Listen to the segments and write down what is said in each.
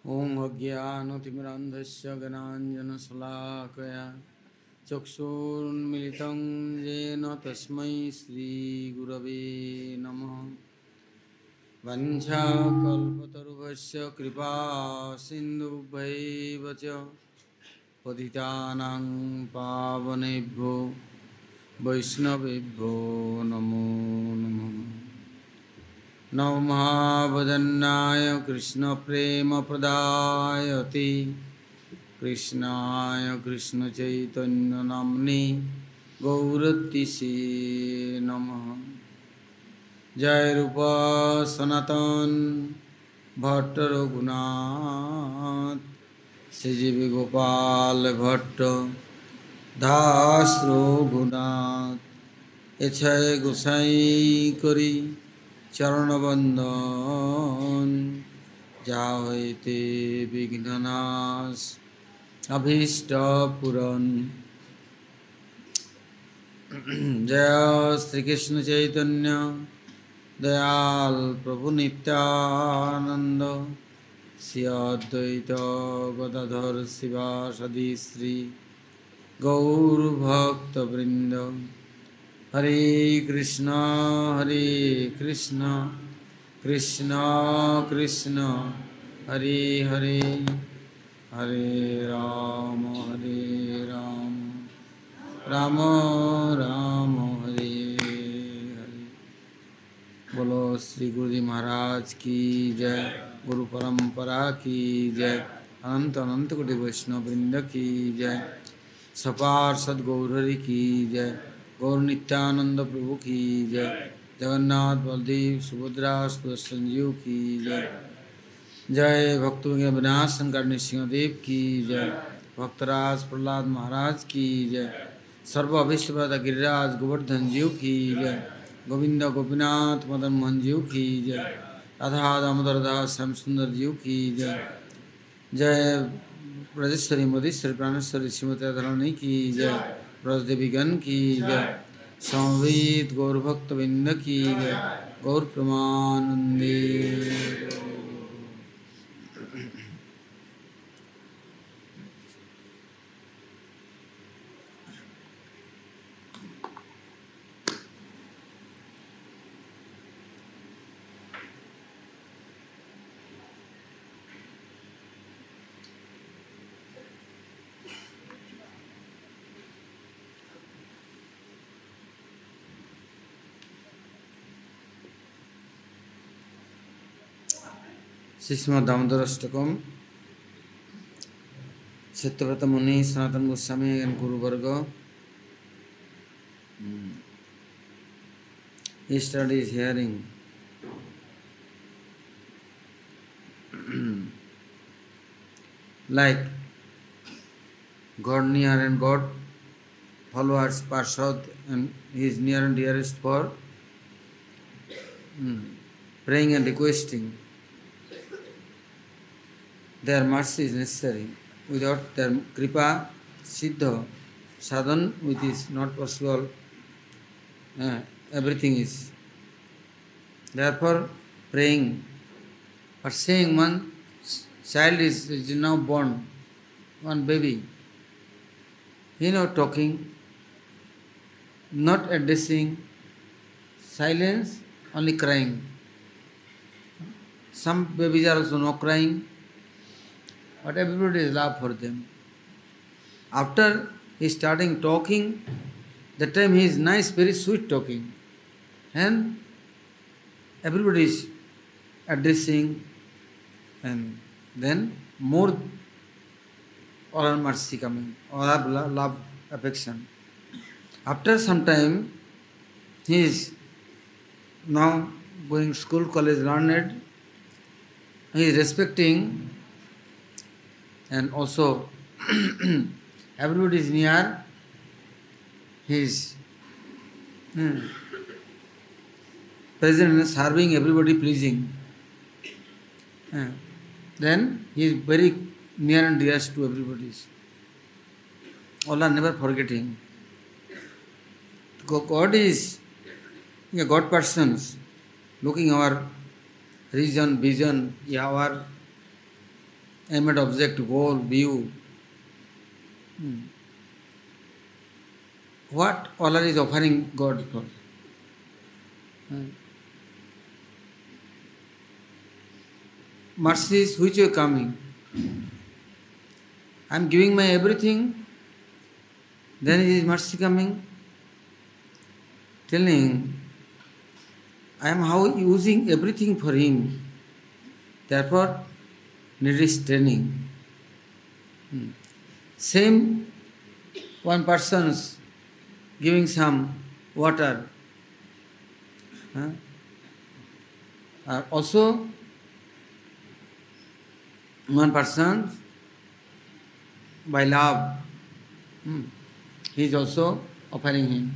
ॐ अज्ञानतिमिरान्धस्य ज्ञानाञ्जनशलाकया चक्षुरुन्मिलितं येन तस्मै श्रीगुरवे नमः। वञ्चाकल्पतरुभ्यश्च कृपा सिन्धुभ्यैव च पतितानां पावनेभ्यो वैष्णवेभ्यो नमो नमः। नमः कृष्णप्रेमप्रदायते कृष्णाय कृष्णचैतन्यनाम्ने गौरतिसे नमः। जय रूप सनातन भट्ट रघुनाथ श्रीजीव गोपाल भट्ट दास रघुनाथ এছায় গোসাই করি চরণবন্দন যা হইতে বিঘ্ননাশ অভীষ্ট পূরণ। জয় শ্রীকৃষ্ণ চৈতন্য দয়াল প্রভু নিত্যানন্দ শ্রী অদ্বৈত গদাধর শিবাসাদি শ্রী গৌরভক্তবৃন্দ। हरे कृष्ण कृष्ण कृष्ण हरे हरे, हरे राम राम राम हरे हरे। बोलो श्री गुरुजी महाराज की जय, गुरु परंपरा की जय, अनंत अनंत कोटि वैष्णव वृंद की जय, सपार सद्गौरी की जय, गौर नित्यानंद प्रभु की जय, जगन्नाथ बलदेव सुभद्रा संजीव की जय, जय भक्तों विनाश शंकर नृसिंहदेव की जय, भक्तराज प्रहलाद महाराज की जय, सर्व अभिष्टप्रद गिरिराज गोवर्धन जीव की जय, गोविंद गोपीनाथ मदन मोहन जीव की जय, राधा दामोदर दास श्याम सुंदर जीव की जय, जय ब्रजेश्वरी मधेश्वरी प्राणेश्वरी श्रीमती राधारानी की जय, ब्रजदेवीगण की जय, समवेत गौरभक्तवृंद की जय, गौर प्रमानंदे। श्रीमद् दामोदराष्टकम सत्यव्रत मुनि Sanatan Goswami and गुरुवर्ग yesterday is hearing like God near and God followers Parshad and he is near and dearest for praying and requesting. Their mercy is necessary. Without their kripa, siddha, sadhan, which is not possible, everything is. Therefore, praying or saying one child is now born, one baby, talking, not addressing, silence, only crying. Some babies are also not crying, but everybody is love for them. After he is starting talking, that time he is nice, very sweet talking, and everybody is addressing, and then more all mercy coming, all love, affection. After some time, he is now going school, college, learned. He is respecting. And also, everybody is near. He is present and serving everybody, pleasing. Then he is very near and dearest to everybody. All are never forgetting. God is a God persons looking our region, vision, our animate object, goal, view. What Allah is offering God for? Mercies which are coming. I am giving my everything, then is mercy coming? Telling, I am how using everything for him. Therefore, need is training. Same one person's giving some water. Also, one person by love, he is also offering him.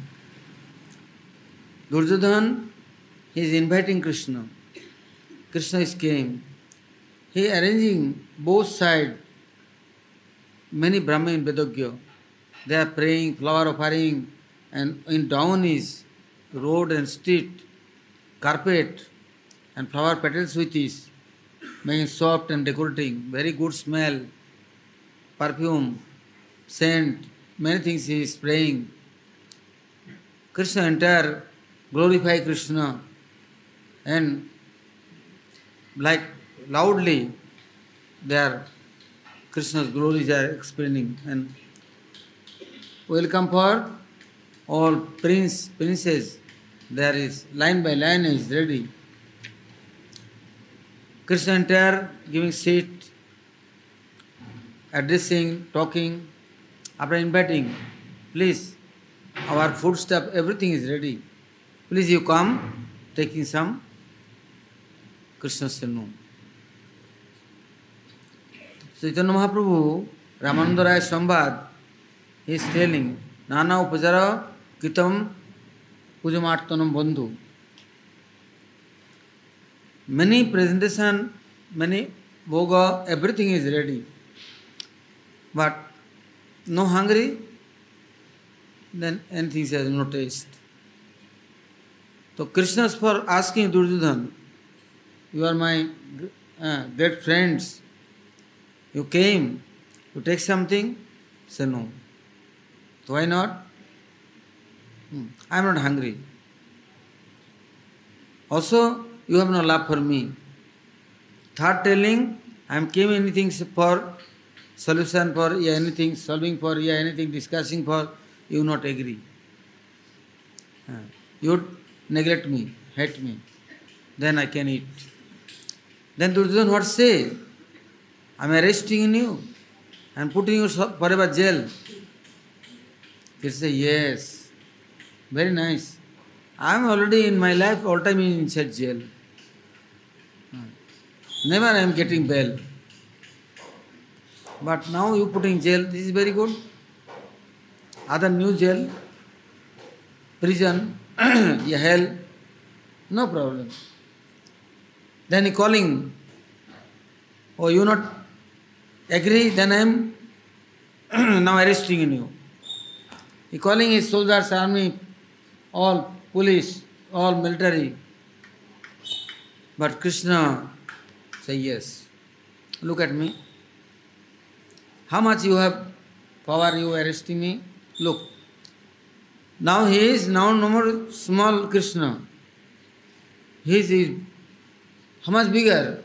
Duryodhana, he is inviting Krishna. Krishna is came. He is arranging both sides. Many Brahmin Vedogya, they are praying, flower offering, and in down is road and street, carpet, and flower petals with this, making soft and decorating, very good smell, perfume, scent, many things he is spraying. Krishna entire glorify Krishna and like loudly their Krishna's glories are explaining and welcome for all princess. There is line by line is ready. Krishna entire giving seat, addressing, talking, after inviting, please, our food stuff, everything is ready. Please you come, taking some Krishna Senu. Chaitanya Mahaprabhu, Ramananda Raya Sambad, he is telling, Nana Upajara Kitam Pujamartanam Bandhu. Many presentation, many bhoga, everything is ready. But no hungry, then anything says no taste. So Krishna is for asking Duryodhana, you are my great friends. You came, you take something? Say no. So why not? I am not hungry. Also, you have no love for me. Third telling, I am came anything for solution for anything, solving for anything, discussing for, you not agree. You neglect me, hate me. Then I can eat. Then Duryodhana what say? I am arresting you and putting you forever jail. He say, yes, very nice. I am already in my life all time inside jail. Never I am getting bail. But now you put in jail, this is very good. Other new jail, prison, hell, no problem. Then he calling, oh you not agree, then I am now arresting you. He calling his soldiers, army, all police, all military. But Krishna say yes. Look at me. How much you have power you arresting me? Look. Now he is now no more small Krishna. He is how much bigger?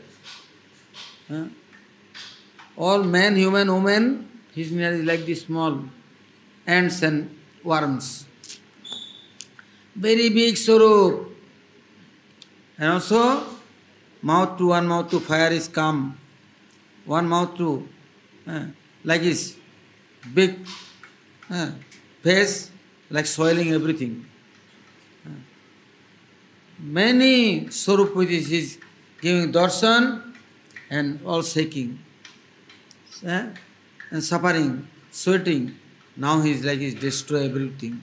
All man, human, woman, his near is like this small ants and worms. Very big Swarup. And also, mouth to one mouth to fire is come. One mouth to, like his big face, like soiling everything. Many Swarup with this is giving darshan and all shaking. And suffering, sweating. Now he is like he destroy everything.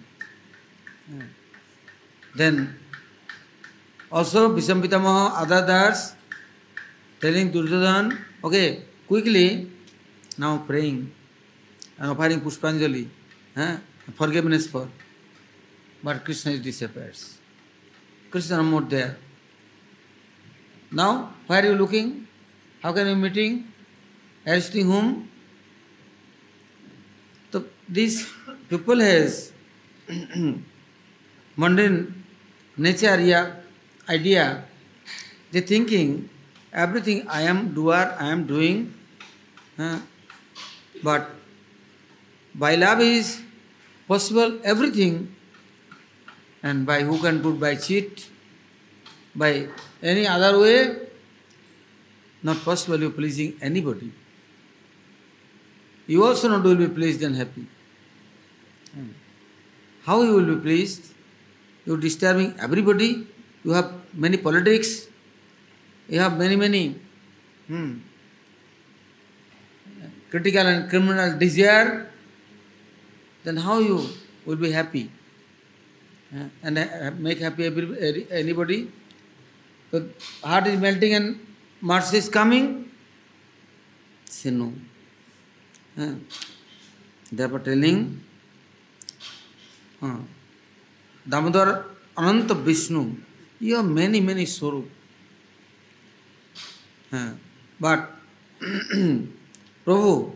Then also Bhishma Pitamaha, others telling Duryodhana, okay, quickly now praying and offering Pushpanjali, forgiveness for. But Krishna disappears. Krishna is not there. Now, where are you looking? How can you meeting? arresting whom? So these people has mundane nature, yeah, idea. They thinking everything I am doer, I am doing, uh, but by love is possible everything, and by who can put by cheat, by any other way, not possible you pleasing anybody. You also not will be pleased and happy. How you will be pleased? You disturbing everybody. You have many politics. You have many critical and criminal desire. Then how you will be happy? And make happy anybody? So heart is melting and mercy is coming. Say no. Therefore telling Damodar Ananta Vishnu, you have many Swarup. But Prabhu,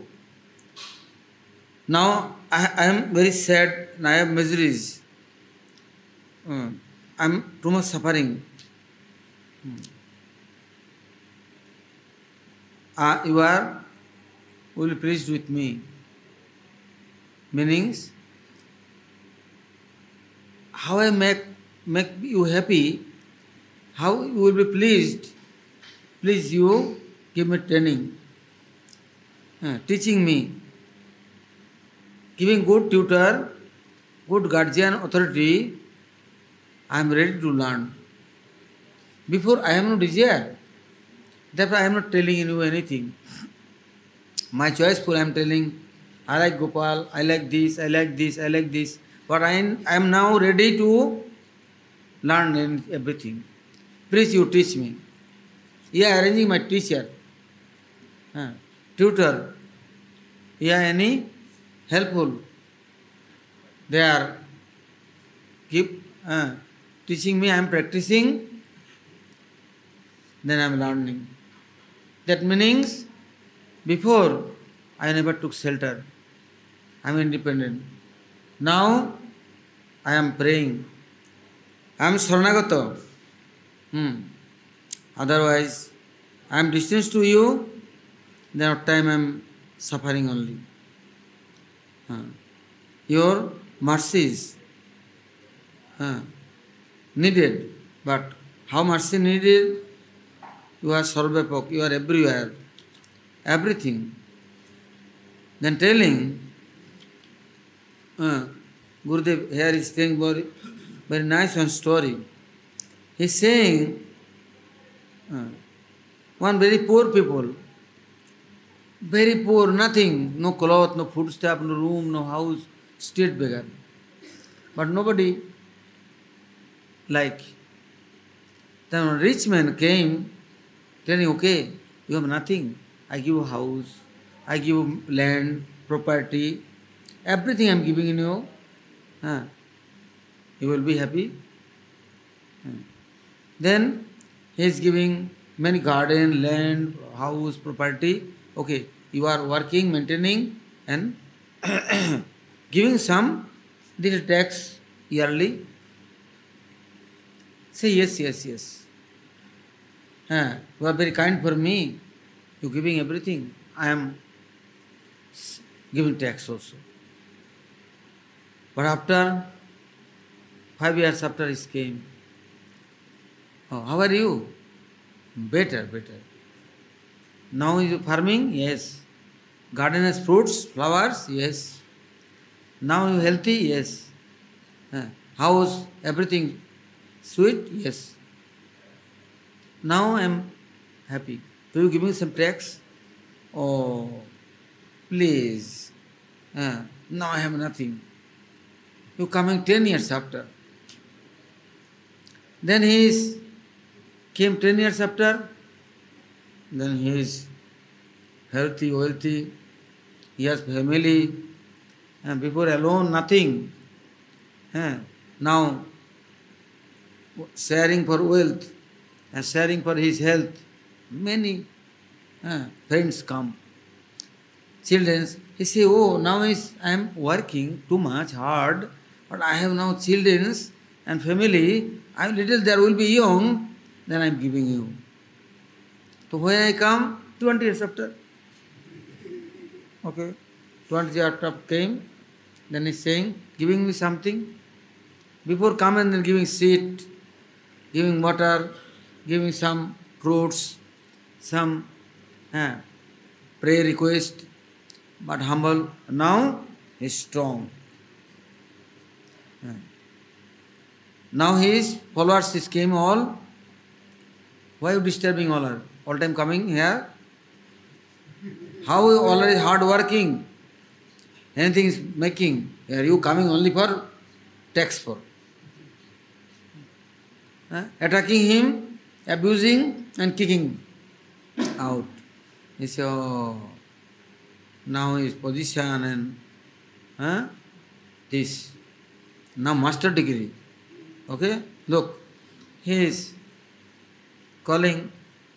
now I am very sad and I have miseries. I am too much suffering. You will be pleased with me. Meanings, how I make you happy, how you will be pleased. Please you give me training, teaching me, giving good tutor, good guardian authority. I am ready to learn. Before I have no desire. Therefore I am not telling you anything. My choiceful I am telling, I like Gopal, I like this, I like this, I like this. But I am now ready to learn everything. Please you teach me. Yeah, arranging my teacher, tutor. Yeah, any helpful. They are keep teaching me, I am practicing, then I am learning. That means before I never took shelter. I am independent. Now I am praying. I am Saranagata. Otherwise, I am distant to you, then at time I am suffering only. Your mercies needed, but how mercy needed? You are Sarvapok, you are everywhere, everything. Then telling, Gurudev here is saying very nice one story. He is saying, one very poor people, very poor, nothing, no cloth, no foodstuff, no room, no house, street beggar. But nobody like. Then a rich man came, telling, okay, you have nothing. I give you house, I give you land, property, everything I am giving you. You will be happy. Then he is giving many garden, land, house, property. Okay, you are working, maintaining and giving some little tax yearly. Say yes. You are very kind for me. You are giving everything. I am giving tax also. But after 5 years after he came, oh, how are you? Better. Now is you farming? Yes. Garden has fruits, flowers? Yes. Now you healthy? Yes. House, everything sweet? Yes. Now I am happy. Do you give me some tax? Oh, please. Now I have nothing. You coming 10 years after. Then he came 10 years after. Then he is healthy, wealthy. He has family. And before alone, nothing. Now sharing for wealth and sharing for his health. Many friends come. children, he say, oh, now I am working too much hard, but I have now children and family, I little there will be young, then I am giving you. So when I come, 20 years after, okay, 20 years after came, then he's saying, giving me something. Before come and then giving seat, giving water, giving some fruits, some prayer request, but humble. Now he is strong. Now his followers came all. Why are you disturbing all time coming here? How you already hard working? Anything is making. Are you coming only for tax for? Attacking him, abusing and kicking out. He said, oh, now his position and this. Now master degree. Okay? Look, he is calling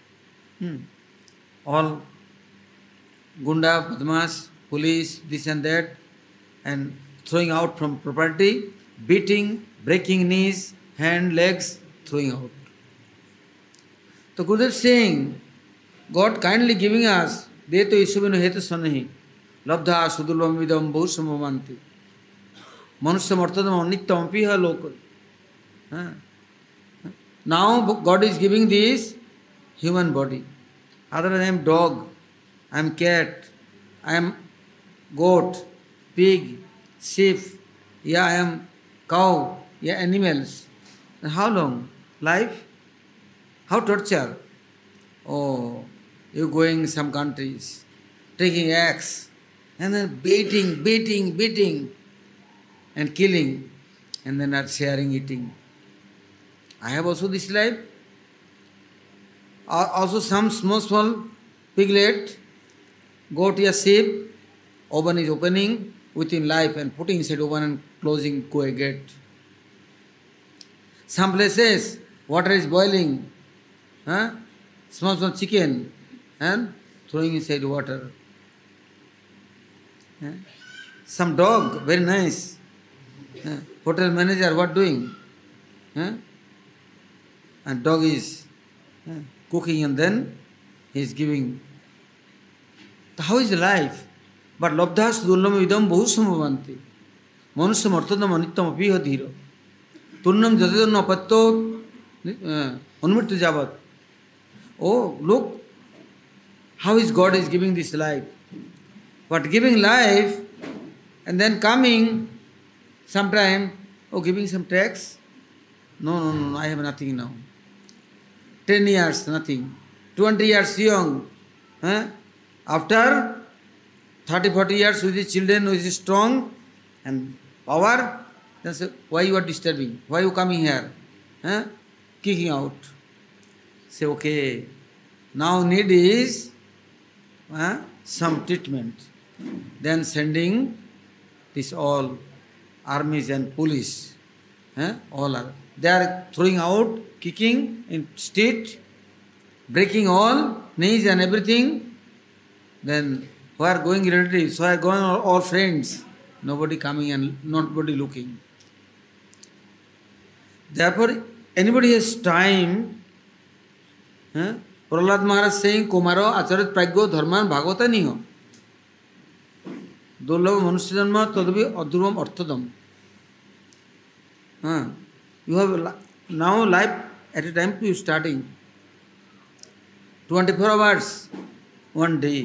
all gunda, badmash, police, this and that, and throwing out from property, beating, breaking knees, hand, legs, throwing out. So Gurudev saying, God kindly giving us, Deto Isubino Hetu Sanahi, Labdha Sudulvam Vidam Bhusamumanti, Manusya Martadam Nittam Piha Lokal. Now God is giving this human body. Otherwise I am dog, I am cat, I am goat, pig, sheep, yeah I am cow, yeah animals. And how long? Life? How torture? Oh, you going some countries, taking axe, and then beating, and killing, and then are sharing, eating. I have also this life. Also some small piglet, goat or sheep, oven is opening within life and putting inside oven and closing go a gate. Some places water is boiling, small chicken and throwing inside water. Some dog, very nice. Hotel manager, what doing? And dog is cooking and then he is giving. So how is the life? But labdhas dullam idam bhusamvanti. Manusya martadam anittam apiha dhira. Turnam jatadanna patto unmrittu jabat. Oh, look how is God is giving this life. But giving life and then coming sometime, giving some tax. No, I have nothing now. 10 years, nothing. 20 years young. After 30, 40 years with the children who is strong and power, then say, why you are disturbing? Why you coming here? Kicking out. Say, okay, now need is some treatment. Then sending this all armies and police. All are. They are throwing out, kicking in street, breaking all knees and everything. Then who are going relatives, who are going all friends, nobody coming and nobody looking. Therefore, anybody has time, Prahlad Maharaj saying, Kumaro acharit pragyo dharman bhagavata niho. Dullabha manusya janma tadavi adhurvam arthadam. You have now life at a time you starting. 24 hours, one day.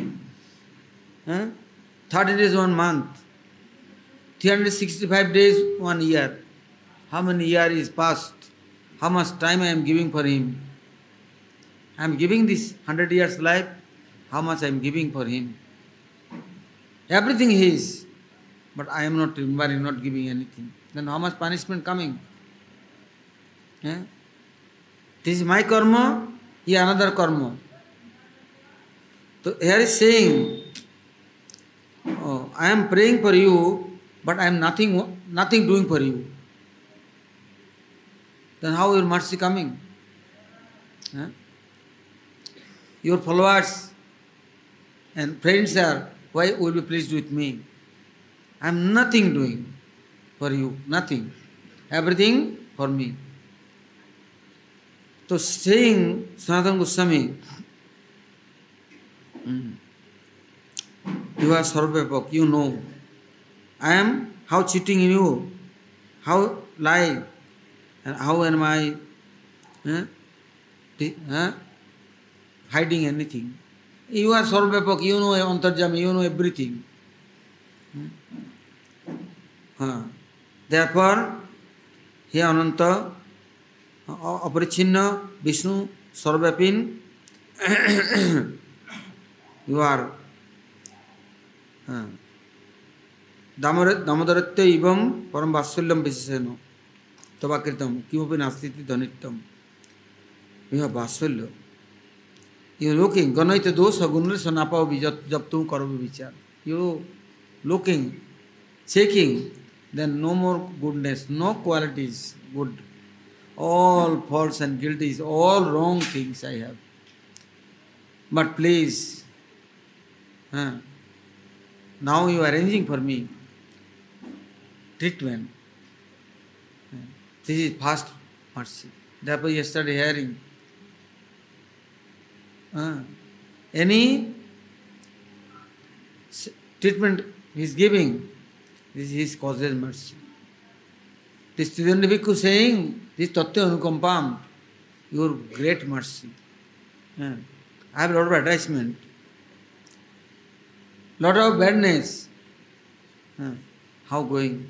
30 days, 1 month. 365 days, 1 year. How many years is passed? How much time I am giving for him? I am giving this 100 years life. How much I am giving for him? Everything his. But I am not remembering, not giving anything. Then how much punishment coming? This is my karma, here another karma. So here is saying, I am praying for you, but I am nothing doing for you. Then how your mercy coming? Your followers and friends are why will you be pleased with me? I am nothing doing for you, nothing. Everything for me. So saying Sanatana Goswami, you are Sarvapak, you know. I am how cheating in you, how lie, and how am I hiding anything. You are Sarvapak, you know Antarjami, you know everything. Therefore, he Ananta, Aparichinna, Vishnu, Sarvapin, you are Damodaratya Ivam Param Vasullam Visiseno Tabakritam Kimupi Nastiti Dhanitam. You have Vasulya. You are looking, Ganaita dosa Gunris Sanapa Japtu Karavi Vichar. You looking, checking, then no more goodness, no qualities good. All faults and guilties, all wrong things I have. But please, now you are arranging for me treatment. This is past mercy. Therefore, yesterday hearing, any treatment he is giving, this is causes mercy. This student Bhikkhu saying, this Tattva Anukampam, your great mercy. I have a lot of attachment, lot of badness. How going?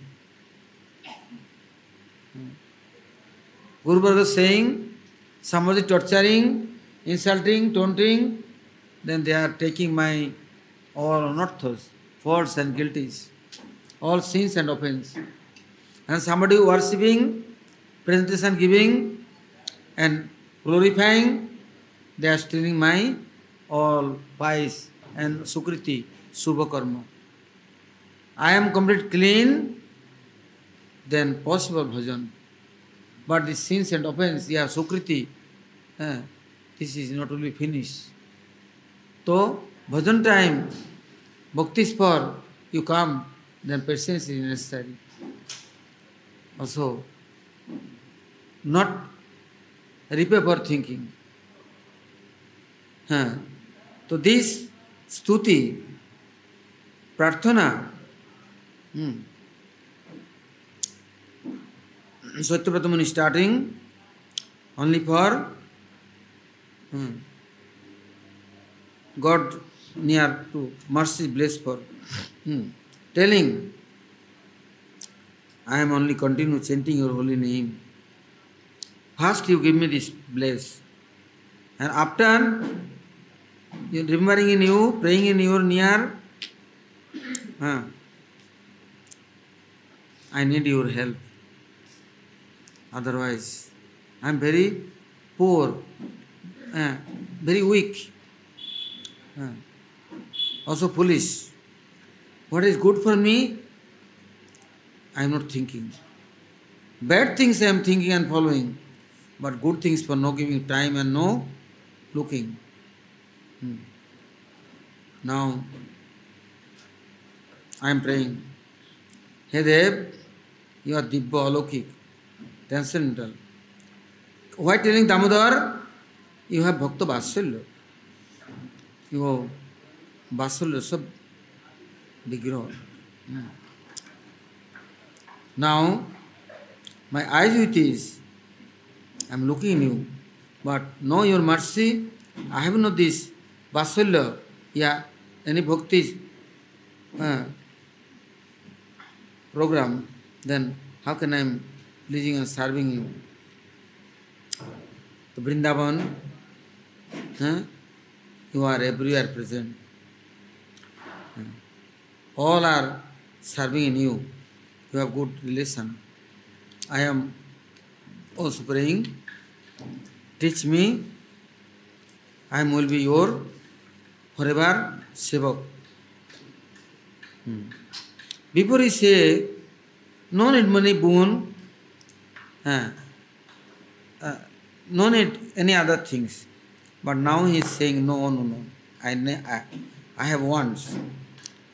Guru Bhargava is saying, somebody torturing, insulting, taunting, then they are taking my all unearths, faults and guilties, all sins and offense. And somebody worshipping, presentation giving, and glorifying, they are stealing my all vice and sukriti, subha karma. I am complete clean, then possible bhajan. But the sins and offense, yeah, sukriti, this is not only finished. So, bhajan time, bhakti spar, you come, then patience is necessary. Also, not repair for thinking. So this stuti, prarthana, Satyapratamani starting only for God near to mercy bless for telling, I am only continue chanting your holy name. First you give me this bless. And after remembering in you, praying in your near, I need your help. Otherwise, I am very poor, very weak, also foolish. What is good for me, I am not thinking. Bad things I am thinking and following, but good things for no giving time and no looking. Now, I am praying. Hey Dev, you are Dibba Alokik, transcendental. Why telling Damodar? You have Bhakta Vasulya. You have Vasulya Sab Vigraha. Now, my eyes with is, I am looking in you, but know your mercy, I have not this Vasulya, any bhakti program, then how can I am pleasing and serving you? The Vrindavan, you are everywhere present. All are serving in you. You have good relation. I am also praying, teach me, I will be your forever sevak. Before he say, no need money boon, no need any other things. But now he is saying, no. I have wants.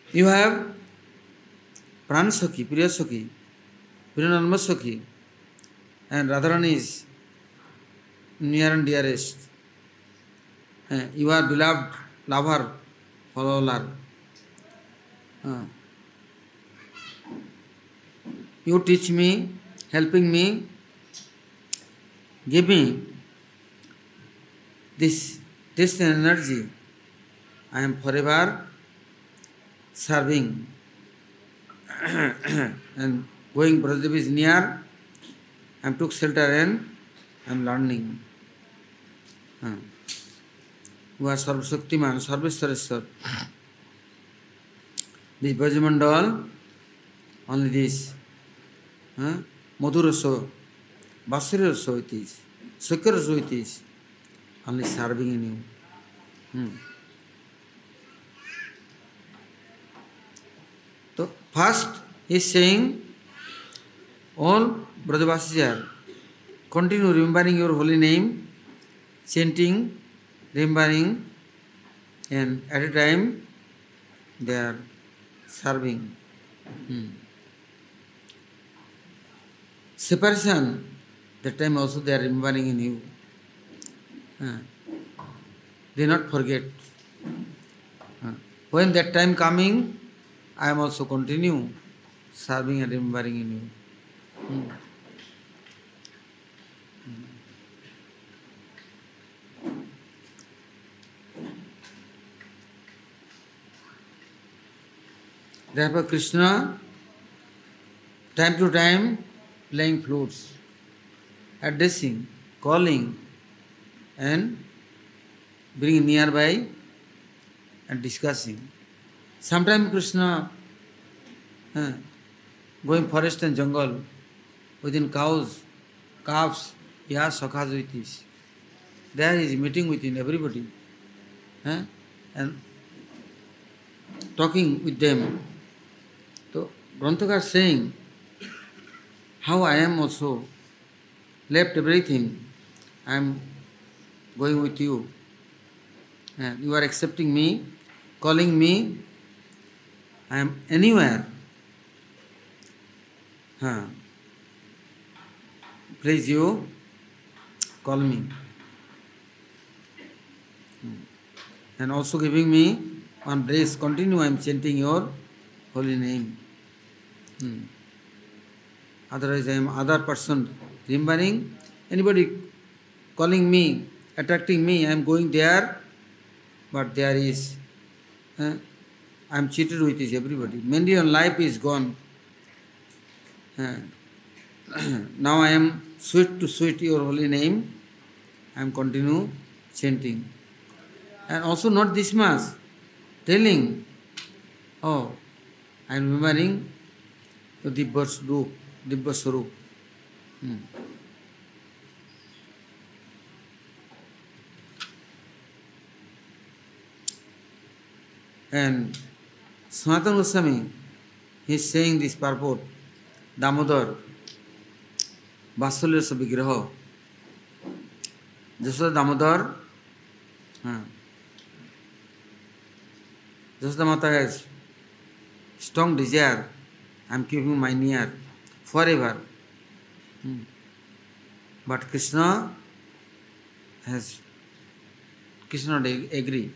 You have Pranasakhi, Priyasakhi, Priyanarmasakhi, and Radharani is near and dearest. You are beloved lover, follower. Uh, you teach me, helping me, give me this energy. I am forever serving and going Brajadev is near. I took shelter and I am learning. You are Sarvashaktiman, Sarveshwareshwar. This Brajamandal, only this. Madhuraso, Basiraso it is, Sakaraso it is, only serving in you. So, first he is saying, all Brajavasis continue remembering your holy name, chanting, remembering, and at a time they are serving. Separation, that time also they are remembering in you. They not forget. When that time coming, I am also continue serving and remembering in you. Therefore, Krishna, time to time, playing flutes, addressing, calling, and bringing nearby and discussing. Sometimes Krishna going forest and jungle within cows, calves, yas, sakhas with this. There he is meeting within everybody and talking with them. So Granthakar is saying, how I am also left everything, I am going with you. And you are accepting me, calling me, I am anywhere. Please you, call me. And also giving me one brace, continue, I am chanting your holy name. Otherwise I am other person remembering, anybody calling me, attracting me, I am going there, but there is, I am cheated with this everybody. Many on life is gone. Now I am sweet to sweet your holy name, I am continue chanting. And also not this much, telling, oh, I am remembering the Divya Swarup. And Sanatana Goswami, he is saying this purport, Damodar, Vasulya Vigraha. Jasoda Damodar, Jasoda Mata has strong desire, I am keeping my near forever. But Krishna not agree.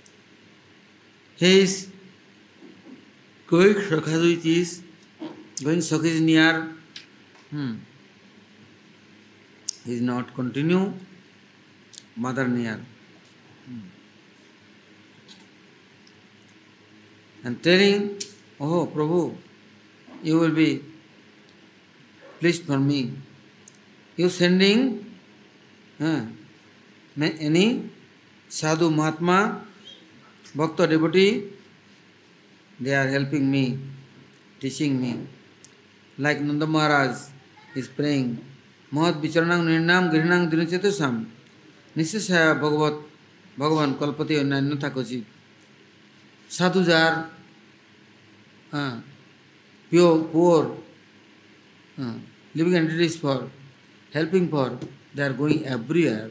He is going Sakha going Sakha near. He is not continue mother near. And telling, oh Prabhu, you will be pleased for me. You sending any sadhu, mahatma, bhakta, devotee, they are helping me, teaching me. Like Nanda Maharaj is praying, Mahat vicharanang nirnam grihnang dinachetasam nisesaya Bhagavan kalpati annanyatha kochit. Sadhus are pure, poor, living entities for, helping for, they are going everywhere.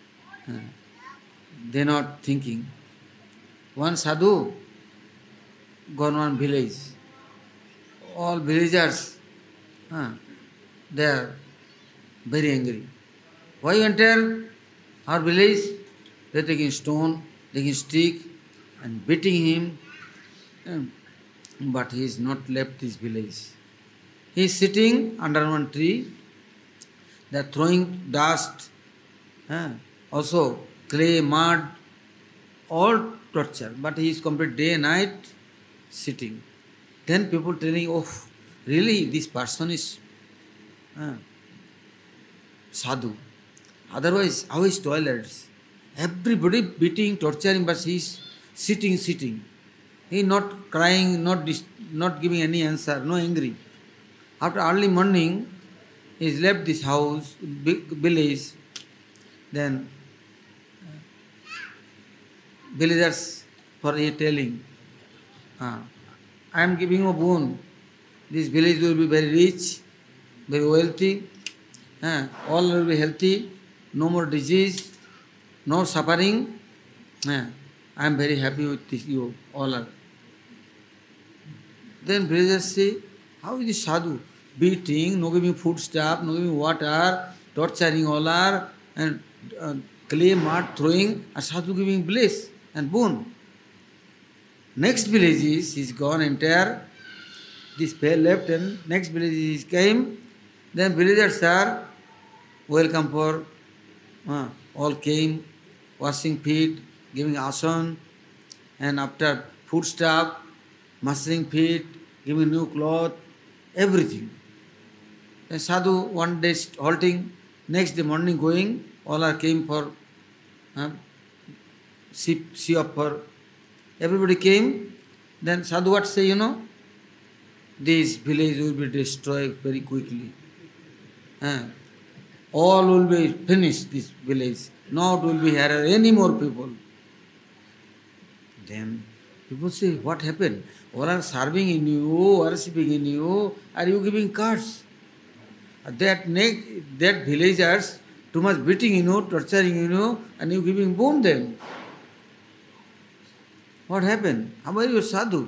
They are not thinking. One sadhu, gone one village. All villagers, they are very angry. Why you enter our village? They are taking stone, taking stick, and beating him. But he is not left this village. He is sitting under one tree. They are throwing dust, also clay, mud, all torture. But he is complete day and night sitting. Then people telling, oh, really, this person is sadhu. Otherwise, how is toilets? Everybody beating, torturing, but he is sitting. He not crying, not giving any answer, no angry. After early morning, he is left this house, big village. Then villagers for he telling, I am giving a boon. This village will be very rich, very wealthy, all will be healthy, no more disease, no suffering. I am very happy with this, you all are. Then villagers say, how is this sadhu? Beating, no giving food stuff, no giving water, torturing all are, and clay mud throwing, and sadhu giving bliss and boon. Next village is gone entire. This pair left and next village is came. Then villagers are welcome for, all came, washing feet, giving asan, and after food stuff, massaging feet, giving new cloth, everything. Then sadhu one day halting, next day morning going, all are came for see up for. Everybody came. Then sadhu what say, this village will be destroyed very quickly. All will be finished, this village. Not will be here any more people. Then people say, what happened? All are serving in you, worshipping in you, are you giving cards? That villagers too much beating in you, torturing in you, and you giving boon them. What happened? How are you sadhu?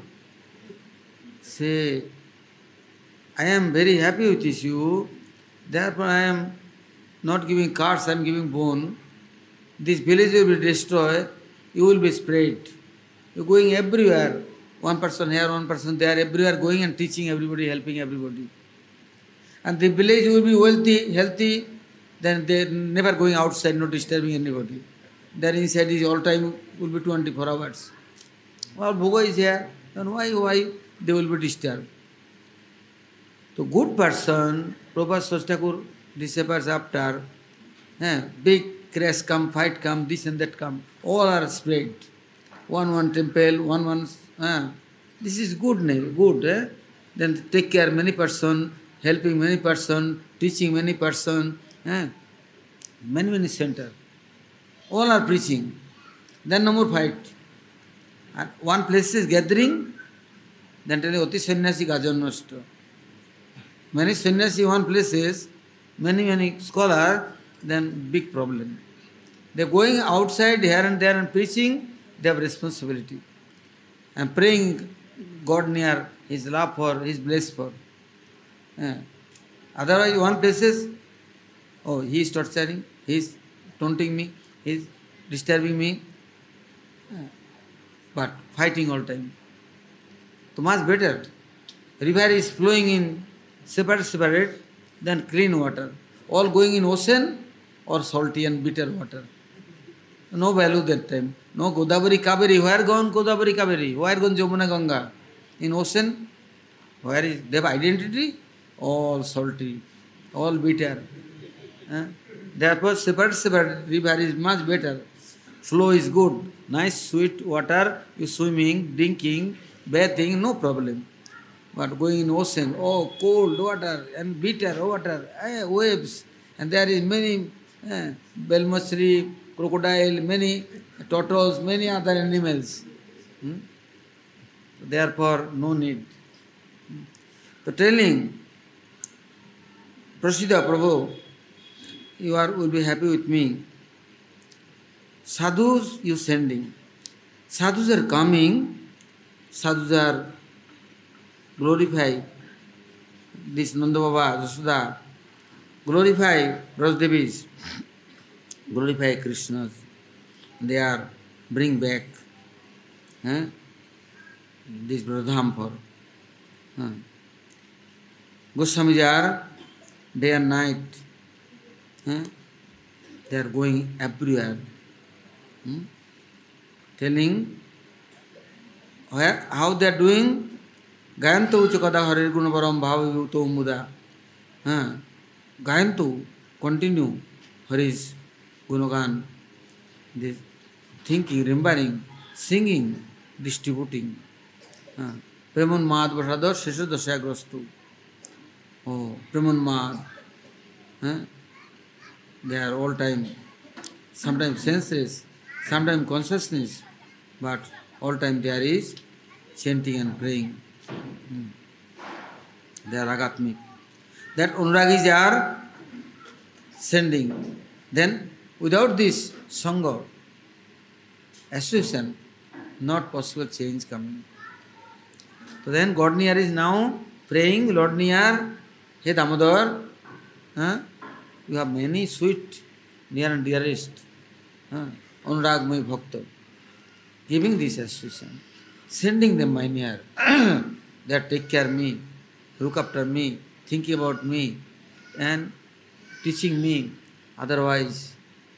Say, I am very happy with this you, therefore I am not giving cards, I am giving boon. This village will be destroyed, you will be spread. You are going everywhere. One person here, one person there, everywhere going and teaching everybody, helping everybody. And the village will be wealthy, healthy, then they are never going outside, not disturbing anybody. Their inside is all time will be 24 hours. Well, Bhoga is here, then why they will be disturbed? So good person, Prabhupada Swastakur disappears after, big crash come, fight come, this and that come, all are spread. One temple, this is good. Then take care many person, helping many person, teaching many person, many center. All are preaching. Then no more fight. And one place is gathering, then telling Oti Sannyasi Gajannosta. Many sannyasi one places, many scholar, then big problem. They are going outside here and there and preaching, they have responsibility. And praying God near, His love for, His bliss for. Otherwise one places, he is torturing, he is taunting me, he is disturbing me. But fighting all time. So much better. River is flowing in separate, then clean water. All going in ocean or salty and bitter water. No value that time. No Godavari, Kaveri. Where gone Godavari, Kaveri? Where gone Jamuna, Ganga? In ocean? Where is they have identity? All salty, all bitter. Therefore separate river is much better. Flow is good. Nice sweet water, you swimming, drinking, bathing, no problem. But going in ocean, cold water and bitter water, waves, and there is many belmachri, crocodile, many turtles, many other animals. Therefore, no need. So telling, Prasida Prabhu, you will be happy with me. Sadhus you sending. Sadhus are coming, sadhus are glorify this Nanda Baba, Yashoda, glorify Brajdevis, glorify Krishnas. They are bring back this Bradham for. Goswamis are day and night. They are going everywhere, telling where, how they are doing. Gayantu uchakada harir gunaparam bhavavyuto muda. Gayantu, continue Hari's gunagan. This thinking, remembering, singing, distributing. Preman Mad Vasada Shesha Dasyagrastu. Oh, Preman Mad. They are all time, sometimes senseless, sometimes consciousness, but all time there is chanting and praying. They are ragatmik. That Anuragis are sending. Then, without this Sangha, association, not possible change coming. So then God near is now praying, Lord near, Hey Damodar, you have many sweet, near and dearest, Anuragmay Bhakta, giving this association, sending them my near, that take care of me, look after me, think about me, and teaching me, otherwise,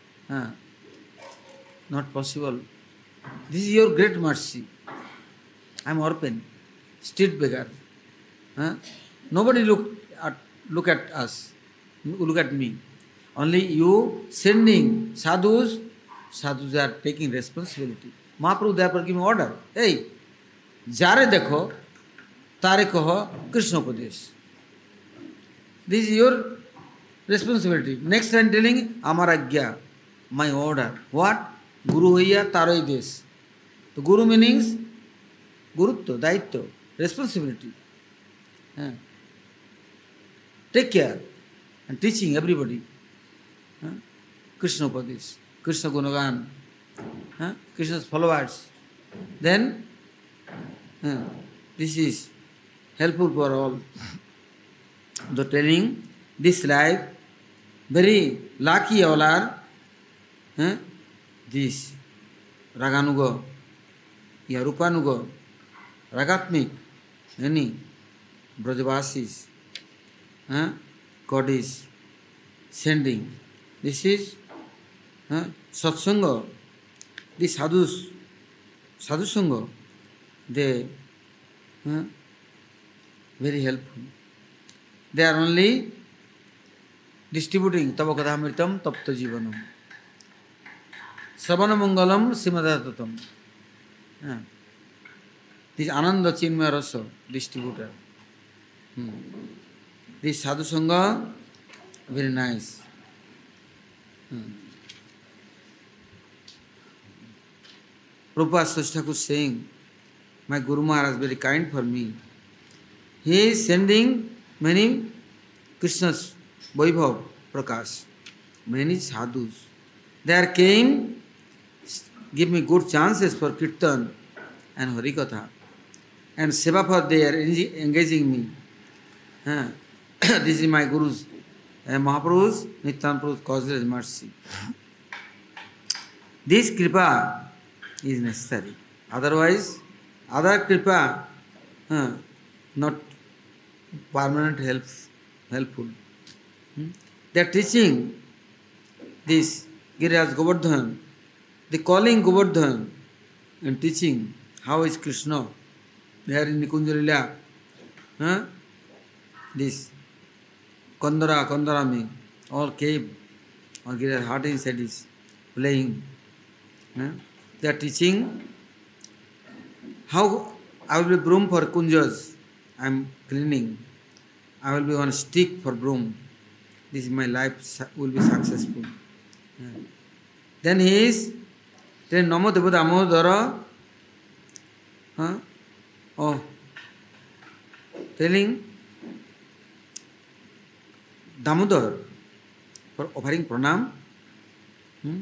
not possible. This is your great mercy. I am orphan, street beggar. Nobody look at us, look at me. Only you sending sadhus, sadhus are taking responsibility. Mahaprabhu therefore giving order. Hey, jare dekho, tare koho, Krishna Upadesh. This is your responsibility. Next line telling, Amaragya, my order. What? Guru hoiya taroi desh. The Guru meanings Gurutva, Daitya, responsibility. Take care and teaching everybody. Krishna Upadesh, Krishna Gunagan, Krishna's followers. Then this is helpful for all. The telling this life, very lucky all are this Raganuga, Rupanuga, Ragatmik, any Brajavasis, God is sending. This is Satsanga, this sadhus, sadhusanga, they very helpful. They are only distributing Tava Kadhamritam Tapta Jivanam. Savana Mangalam Simadhatatam. This Ananda Chinmaya Rasa distributor. This Sadhu Sangha, very nice. Prabhupada Sasthakur is saying, my Guru Maharaj is very kind for me. He is sending many Krishna's Vaibhav Prakash, many sadhus. They are came, give me good chances for Kirtan and Harikatha. And Seva for they are engaging me. This is my Guru's, Mahaprabhu's, Nityananda Prabhu's causeless mercy. This Kripa is necessary. Otherwise, other Kripa, not permanent helpful. They are teaching this Giriraj Govardhan, the calling Govardhan, and teaching how is Krishna. They are in Nikunja Lila. This Kandarami, all cave, or Giriraj heart inside is playing. They are teaching how I will be broom for kunjas. I am cleaning. I will be on stick for broom. This is my life will be successful. Then he is then Namo Deva Damodara. Telling Damodar for offering pranam.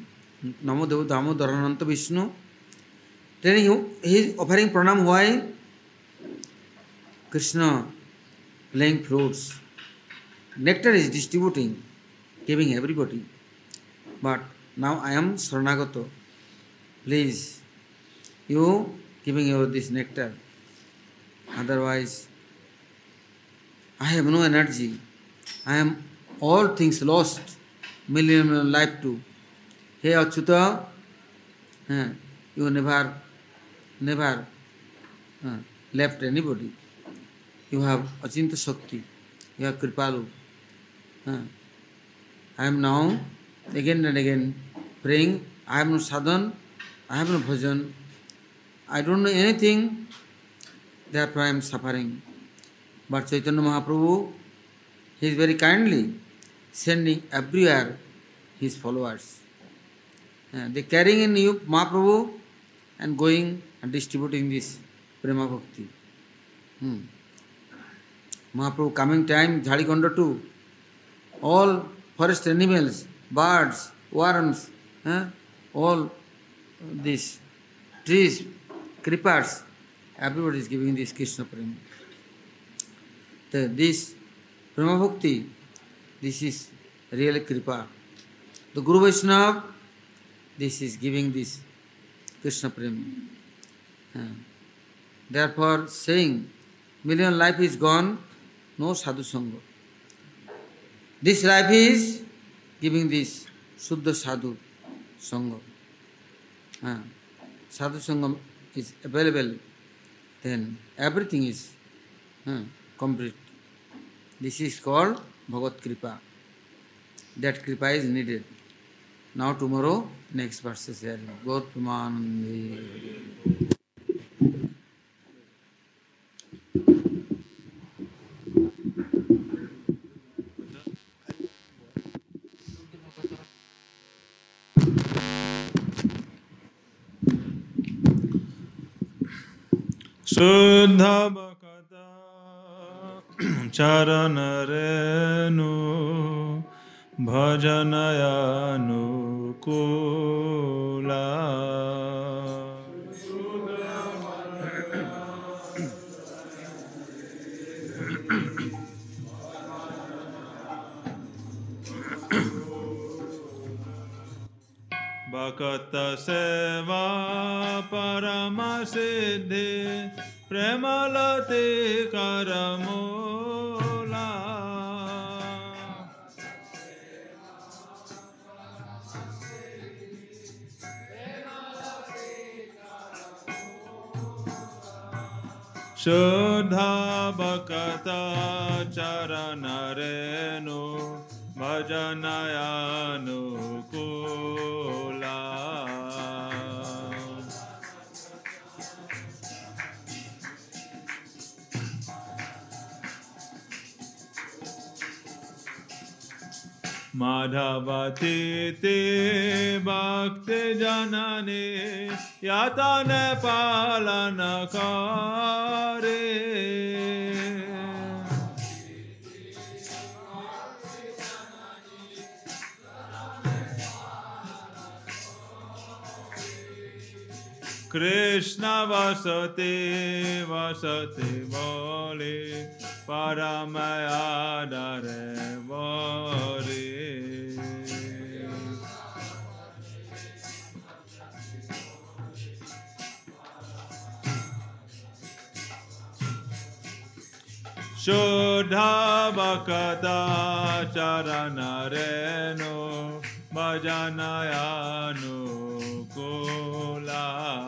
Namo Deva Damodara Ananta Vishnu. Telling him he is offering pranam. Why? Krishna playing flutes. Nectar is distributing, giving everybody. But now I am Saranagato. Please, you giving you this nectar. Otherwise, I have no energy. I am all things lost. Million life too. Hey Achyuta, you never left anybody. You have Achinta Shakti. You have Kripalu. I am now again and again praying. I have no sadhan. I have no bhajan. I don't know anything. Therefore I am suffering. But Chaitanya Mahaprabhu, he is very kindly sending everywhere his followers. They carrying in you Mahaprabhu and going and distributing this Prema Bhakti. Mahaprabhu coming time, Jharikonda too. All forest animals, birds, worms, all these trees, creepers, everybody is giving this Krishna Prema. This Prema Bhakti, this is really Kripa. The Guru Vaishnava, this is giving this Krishna Prema. Therefore, saying, million life is gone, no sadhu sangha. This life is giving this Suddha sadhu sangha. Sadhu sangha is available, then everything is complete. This is called Bhagavad Kripa. That Kripa is needed. Now tomorrow, next verses here. Gaur Pramanandi. Shuddha Bhakata Charanarenu Bhajanayanu Kula Bhakata Seva Paramasiddhi Premalati Karamola Shuddha Bhakata Charanarenu Bhajanayanu Kula Madhavati te bhakti janani yatane palana kare Krishna vasate vasate bole paramaya dare bore Shuddha Bhakata Charanarenu Bhajanayanu Kula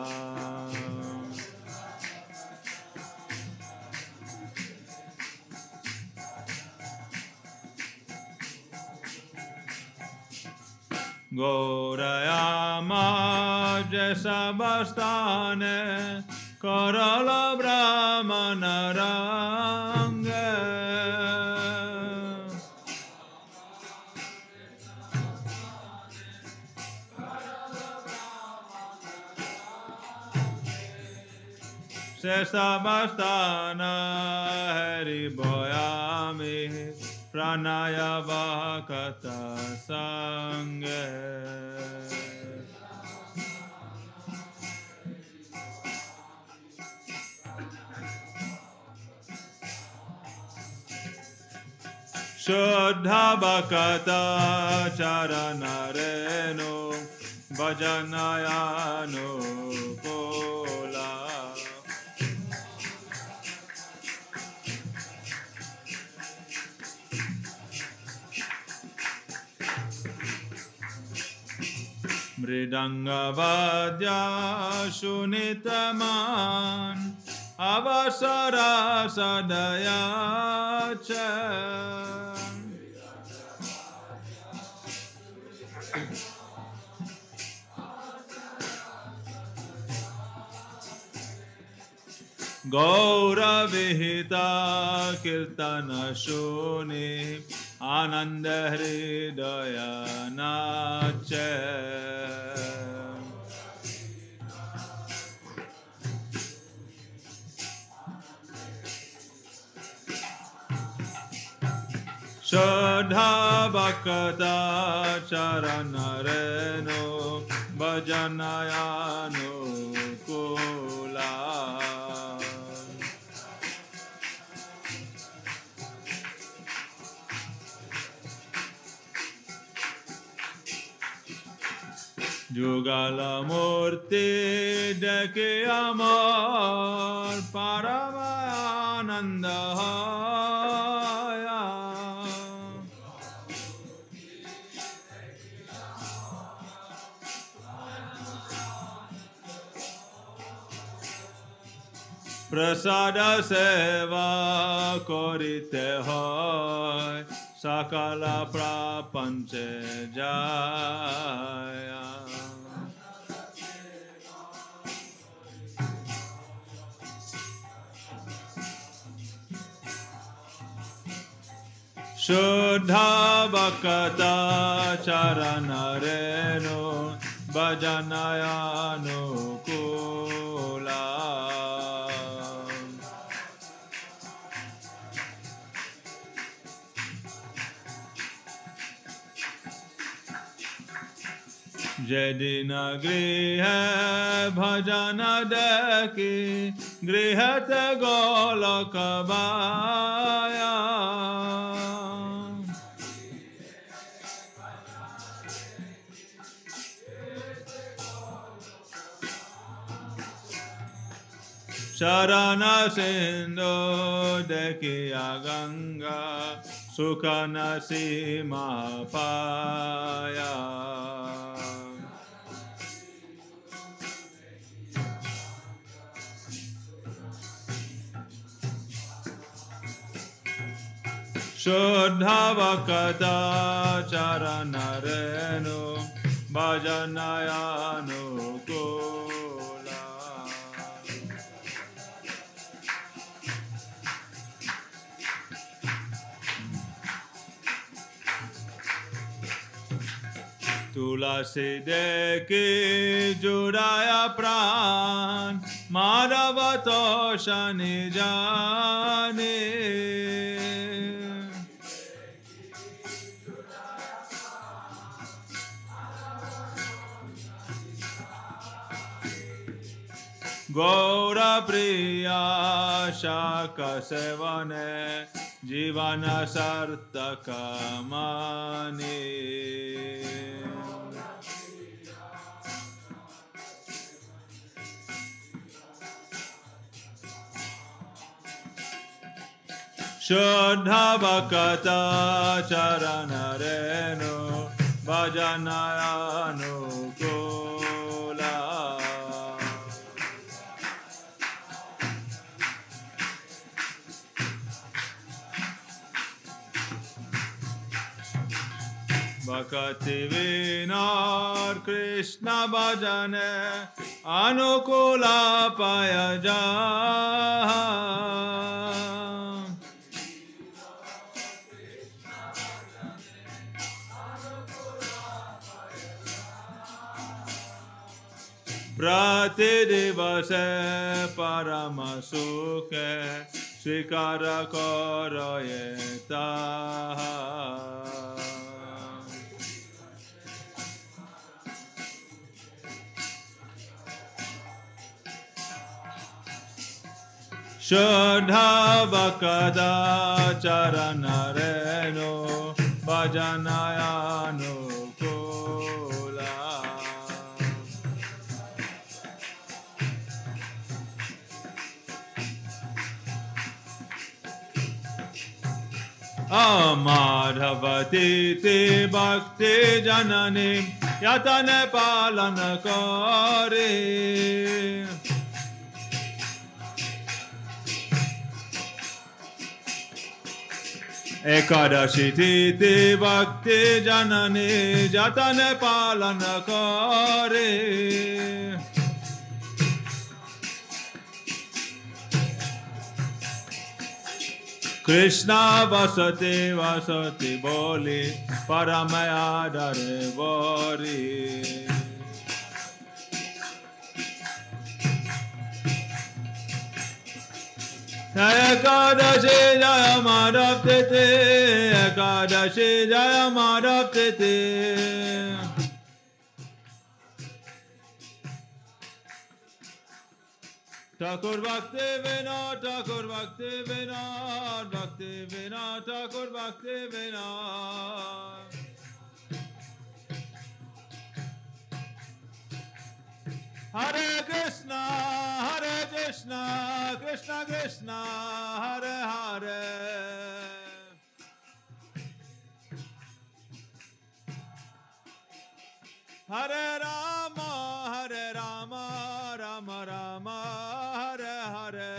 Gaurayama Jesabastane Karala Brahmana Range Sesabastana Hari Boyami Pranaya Bhakata Sange Shuddha Bhakata Charanareno Bhajanayano Kola. Mridanga Vadya Shunitaman Avasara Sadayacha. Gaura Vihita Kirtana Shuni Ananda Hridaya Nache. Shuddha Bhakata Charanareno Bhajanayano Kula. Jugala Murti Deke Amar Paramayananda Haya. Prasada Seva Korite Hoy Sakala Prapanche Jaya. Shuddha Bhakata Charanareno Bhajanayano Kula. Jedina Griha Bhajana Deki Grihata Golakabaya. Sharana Sindhu Dekiya Ganga Sukhana Sima Paya. Shuddha Bhakata Charanareno Bhajanayano Kola. Tulasi Deki Judaya Pran Madhavato Shani Jani. Gaura Priya Shaka Sevane Jivana Sartaka Mani. Shuddha Bhakata Charanareno Bhajanayano Kola. Bhakti Vinar Krishna Bhajane Anukula Payaja. Prati Divase Paramasuke Svikara Karayeta. Shodha Bhakata Charanareno Bhajanayano Kola. Amadhavati te bhakti janani yatane palana kare. Ekadashi te bhakti janani yatane palana kare. Krishna vasate vasate boli paramaya dare bori. Ekadashi jaya madhavtete, Ekadashi jaya madhavtete. Thakur Bhakti Vinod, Thakur Bhakti Vinod, Bhakti Vinod, Thakur Bhakti Vinod. Hare Krishna, Krishna Krishna, Hare Hare. Hare Rama, Rama Rama, Hare Hare.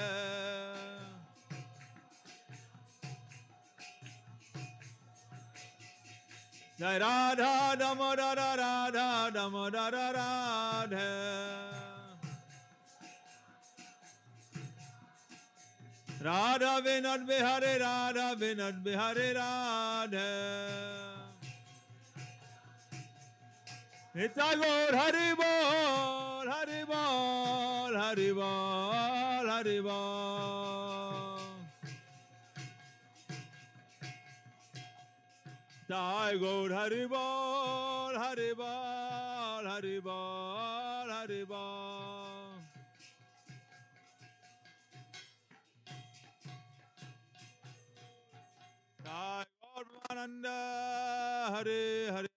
Jai Radha Damodara Radha Damodara Radha. Radha Vinod Bihari Radha Vinod Bihari Radha. Nitya Hari Bol, Hari Bol, Hari Bol, Hari Bol. Jai Gaur Hari Bol, Hari Bol, Hari Bol, Hari Bol. Jai Gaur Ananda, Hari Hari.